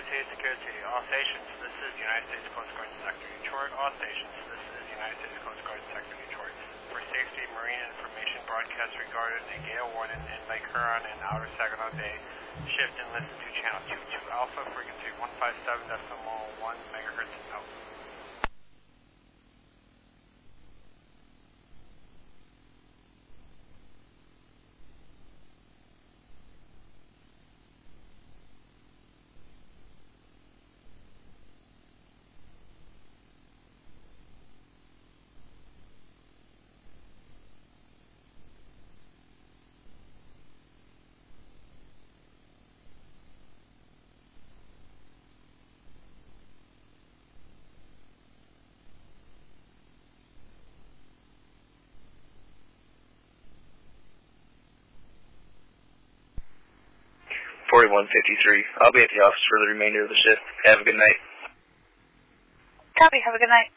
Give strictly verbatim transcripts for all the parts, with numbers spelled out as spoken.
Security, Security. All stations, this is United States Coast Guard Sector Detroit. All stations, this is United States Coast Guard Sector Detroit. For safety, marine information broadcast regarding a gale warning in Lake Huron and Outer Saginaw Bay. Shift and listen to channel two two Alpha, frequency one five seven decimal one megahertz Alpha. forty-one fifty-three. I'll be at the office for the remainder of the shift. Have a good night. Copy. Have a good night.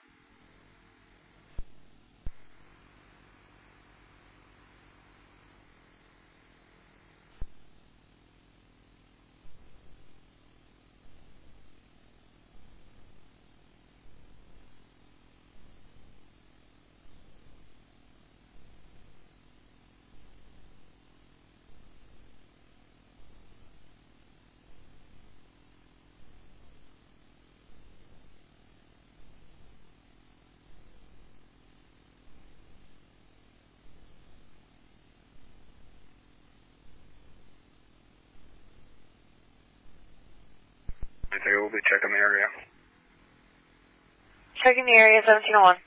We'll be checking the area. Checking the area, seventeen oh one.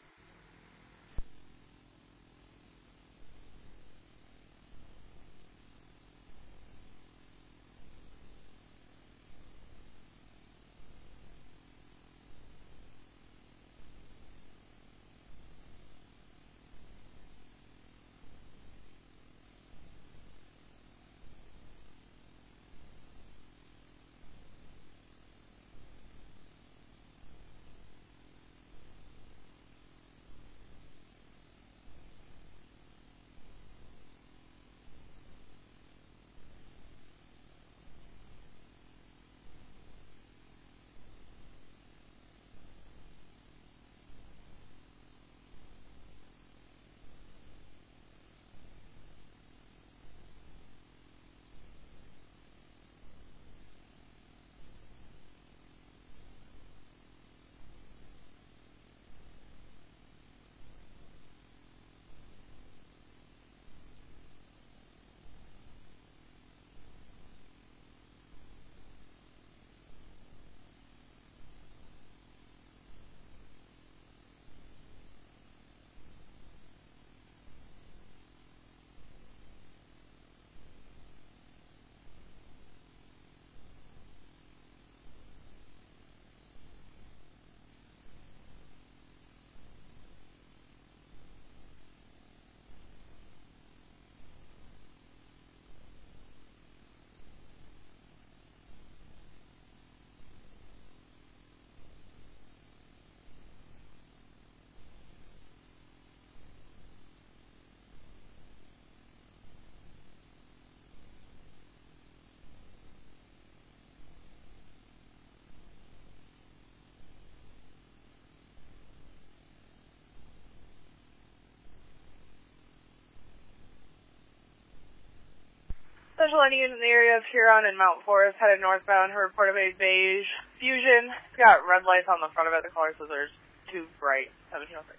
Special Ed unit in the area of Huron and Mount Forest headed northbound. Her report of a beige Fusion. It's got red lights on the front of it. The color says there's too bright. seventeen oh six.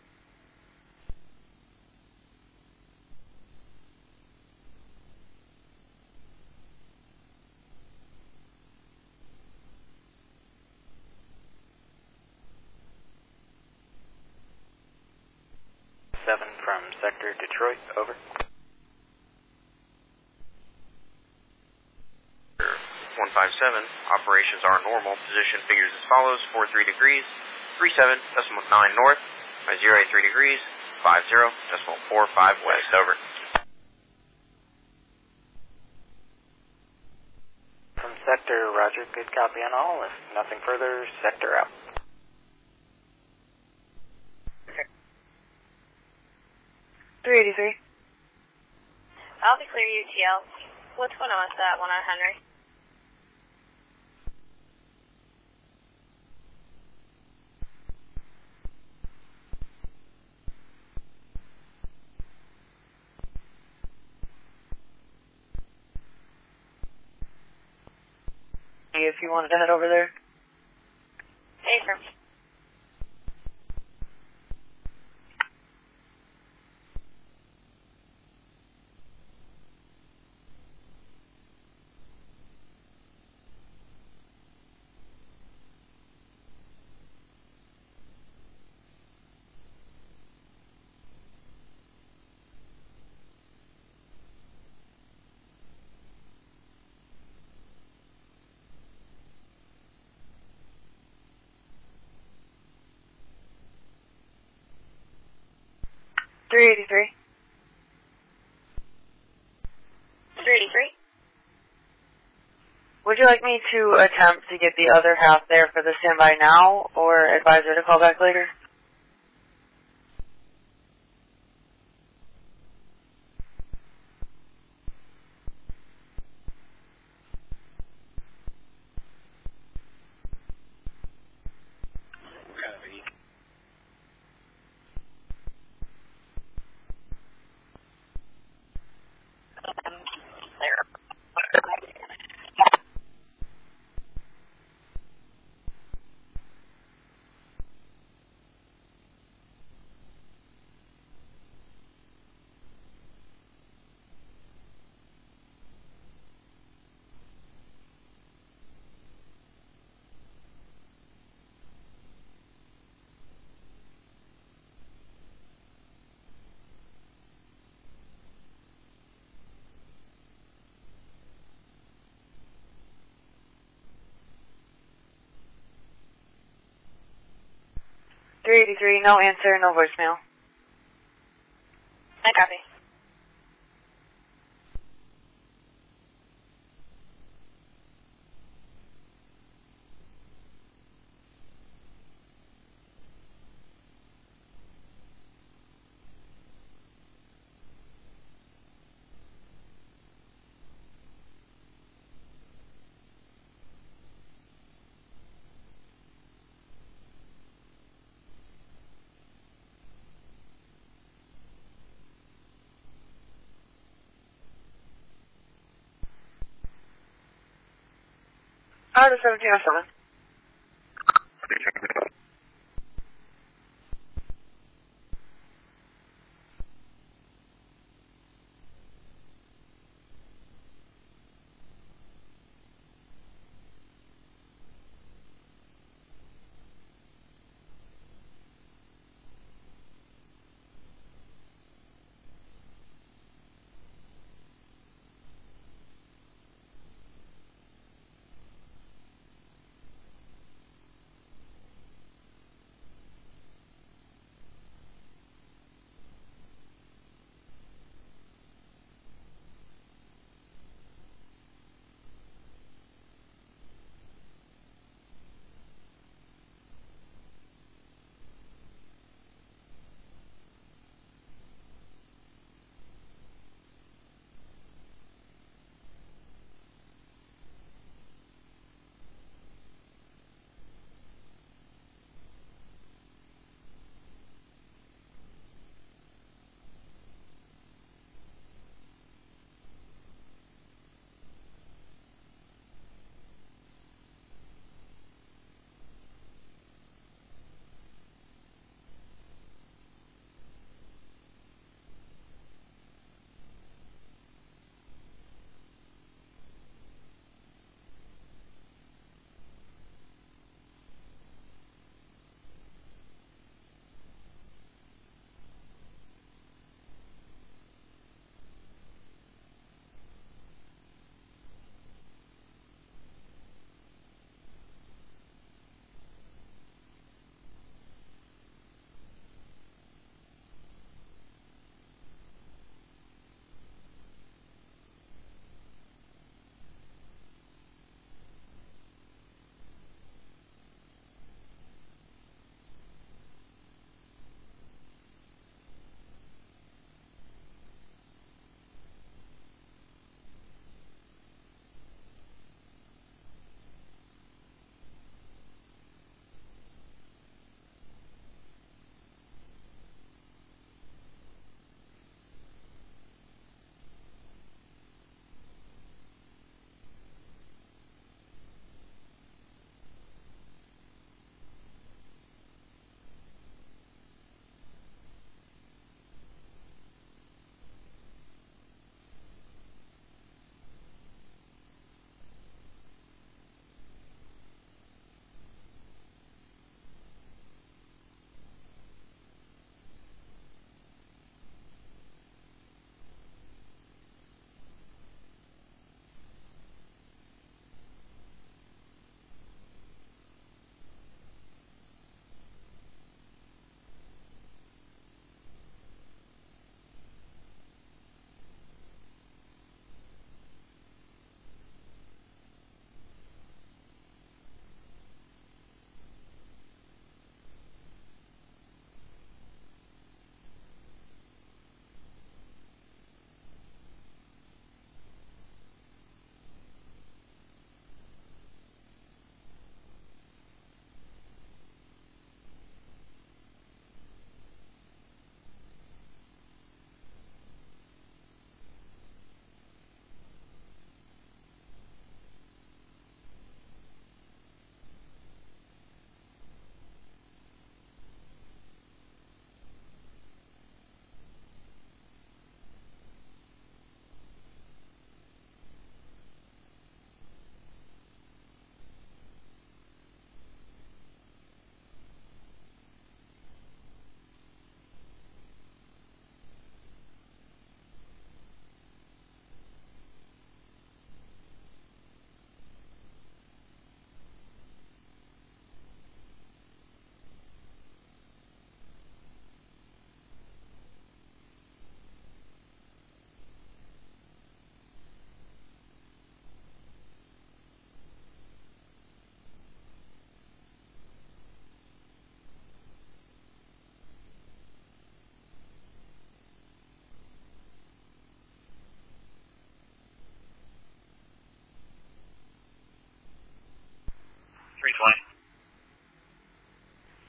seven from Sector Detroit, over. one five seven, operations are normal. Position figures as follows: four three degrees, three seven decimal nine north, zero eight three degrees, five zero decimal four five west, over. From Sector, roger, good copy on all. If nothing further, Sector out. three eighty-three. I'll be clear U T L. What's going on with that one on Henry? if you wanted to head over there. Hey, sir. three eighty-three. three eighty-three. Would you like me to attempt to get the other half there for the standby now, or advise her to call back later? three eighty-three, no answer, no voicemail. I copy. Out of seventeen oh seven.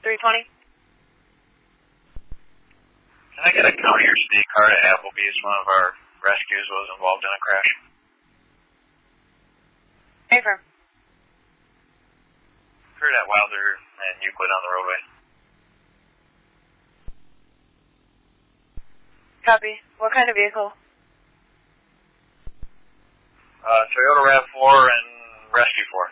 three twenty. Can I get a county or state card at Applebee's? One of our rescues was involved in a crash. Affirm. Heard at Wilder and Euclid on the roadway. Copy. What kind of vehicle? Uh, Toyota RAV four and Rescue four.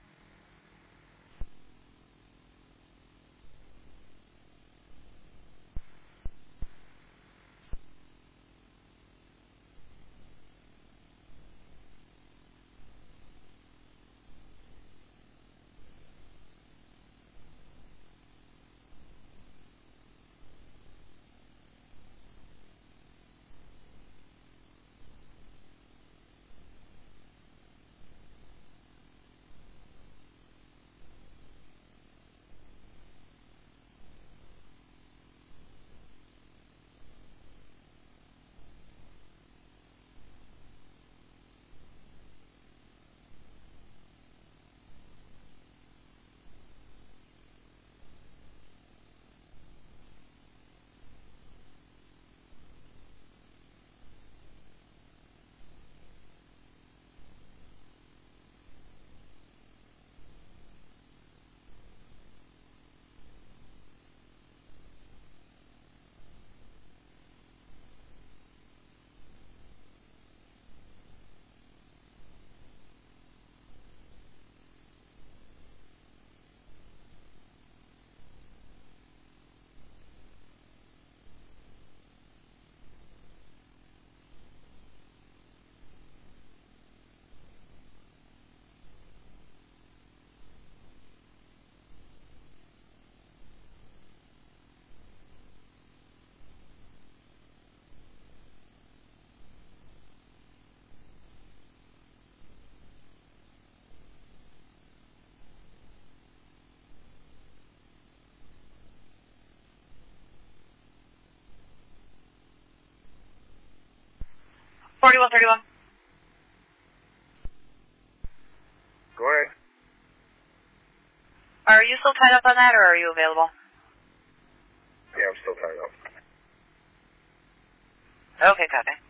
forty-one thirty-one. Go ahead. Are you still tied up on that, or are you available? Yeah, I'm still tied up. Okay, copy.